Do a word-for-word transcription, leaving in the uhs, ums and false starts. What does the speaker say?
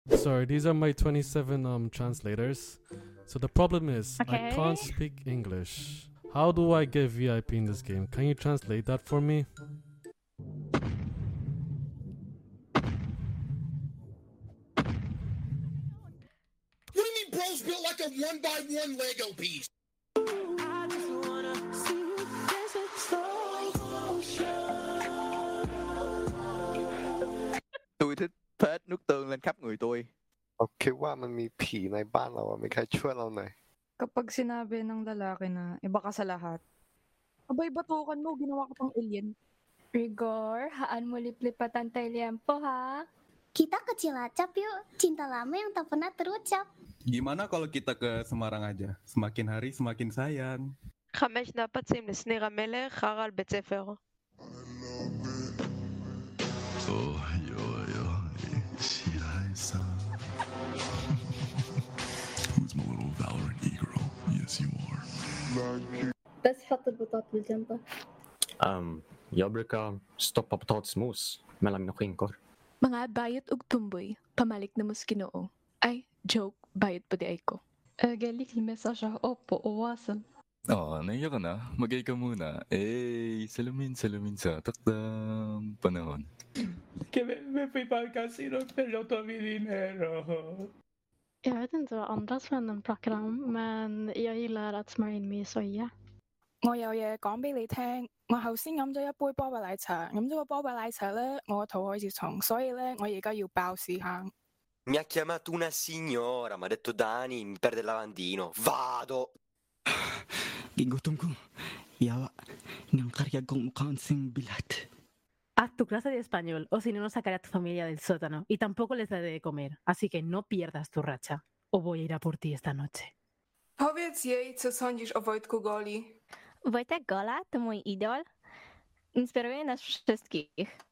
Sorry, these are my twenty-seven um translators. So the problem is I Okay. can't speak English. How do I get V I P in this game? Can you translate that for me? What do you mean bro's built like a one by one Lego piece? Tôi thích phết nước tương lên khắp người tôi. 我 คิดว่ามันมีผีในบ้านเราอะมีใครช่วยเราหน่อย Kapag sinabi ng lalaki na iba ka sa lahat, abay batukan mo, ginawa ka pang alien. Rigor, haan mo liplipatan tayo liempo, ha? Kita ke Cilacap yuk, cinta lama yang tak pernah terucap. Gimana kalau kita ke Semarang aja? Semakin hari semakin sayang. חמש נפצים לשניר המלך, חרא על בית ספר. Oj, oj, oj. Shirai-san. Who's my little Valorant e-girl? Yes, you are. بس حط البطاطا بالجنطة. Um, jag brukar stoppa potatismos mellan mina skinkor. Mga bayot ug tumboy, pamalik na mos Ginoo. Ay, joke, bayot pa di ay ko. قال لك المساج اوبو وواصل. Oh, naiyak ka na. Magay ka muna. Eh, salamin, salamin sa takdang panahon. Que me, me fui para el casino y perdió todo mi dinero. Jag vet inte vad andra svennen pratar om, men jag gillar att smörja in mig i soja. 我有嘢講俾你聽，我頭先飲咗一杯波霸奶茶，飲咗個波霸奶茶咧，我個肚開始痛，所以咧我而家要爆屎坑。 Mi ha chiamato una signora, mi ha detto Dani, mi perde il lavandino. Vado! Gigutom ko. Yawa. Ngang karyag kong mukhang simbilat. Haz tu clase de español, o si no, no sacaré a tu familia del sótano y tampoco les daré de comer. Así que no pierdas tu racha, o voy a ir a por ti esta noche. Powiedz jej, co sądzisz o Wojtku Goli. Wojtek Gola to mój idol. Inspiruje nas wszystkich.